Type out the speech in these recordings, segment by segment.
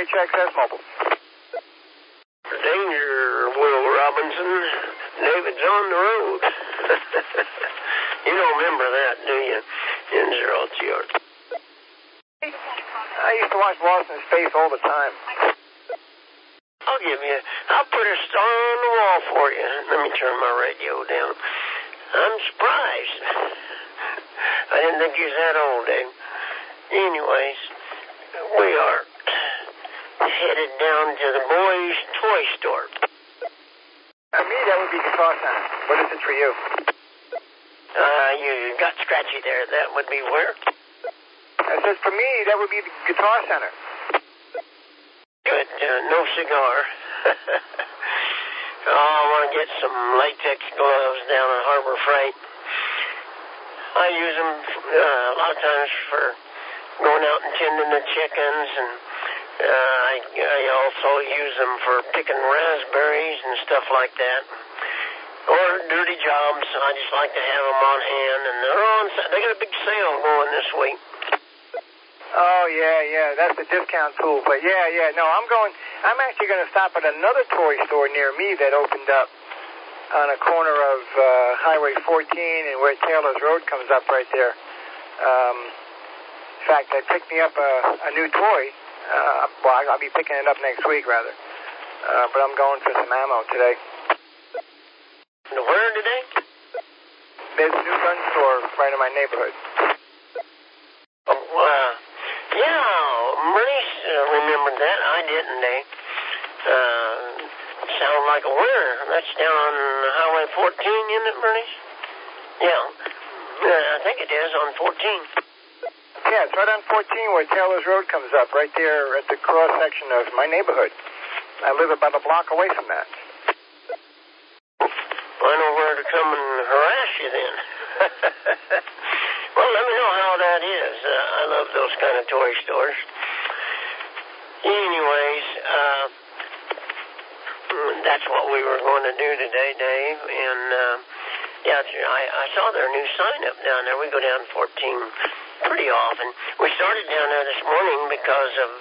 KB2HXS Mobile. Danger, Will Robinson. David's on the road. You don't remember that, do you? N0TR. I used to watch Lost in Space all the time. I'll put a star on the wall for you. Let me turn my radio down. I'm surprised. I didn't think you was that old, Dave. Anyways, we are headed down to the boys' toy store. For me, that would be Guitar Center. What is it for you? You got scratchy there. That would be where? I said for me, that would be the Guitar Center. Good. No cigar. I want to get some latex gloves down at Harbor Freight. I use them a lot of times for going out and tending the chickens, and I also use them for picking raspberries and stuff like that. Or dirty jobs. I just like to have them on hand, and they got a big sale going this week. Oh, yeah, that's the discount tool. But yeah, no, I'm actually going to stop at another toy store near me that opened up on a corner of Highway 14 and where Taylor's Road comes up right there. In fact, they picked me up a new toy. I'll be picking it up next week, rather. But I'm going for some ammo today. Where today? There's a new gun store right in my neighborhood. Bernice remembered that. I didn't, Dave. Sound like a winner. That's down on Highway 14, isn't it, Bernice? Yeah. I think it is on 14. Yeah, it's right on 14 where Taylor's Road comes up, right there at the cross-section of my neighborhood. I live about a block away from that. I know where to come and harass you then. Well, let me know how that is. I love those kind of toy stores. Anyways, that's what we were going to do today, Dave. And, I saw their new sign up down there. We go down 14 pretty often. We started down there this morning because of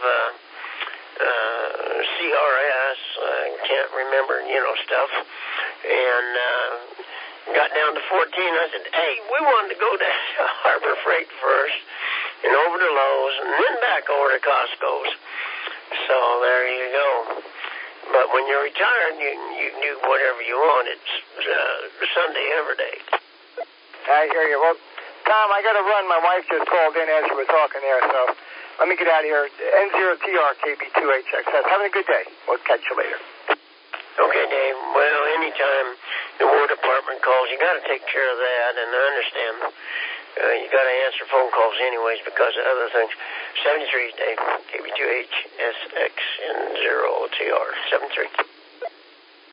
CRS. I can't remember, stuff. And got down to 14. I said, hey, we wanted to go to Harbor Freight first and over to Lowe's and then back over to Costco's. So there you go. But when you're retired, you can do whatever you want. It's Sunday every day. I hear you. Well, Tom, I got to run. My wife just called in as we were talking there, so let me get out of here. N0TR KB2HXS. Having a good day. We'll catch you later. Okay, Dave. Well, anytime the War Department calls, you got to take care of that, and I understand. You got to answer phone calls anyways because of other things. 73, Dave. KB2HSX and 0TR. 73.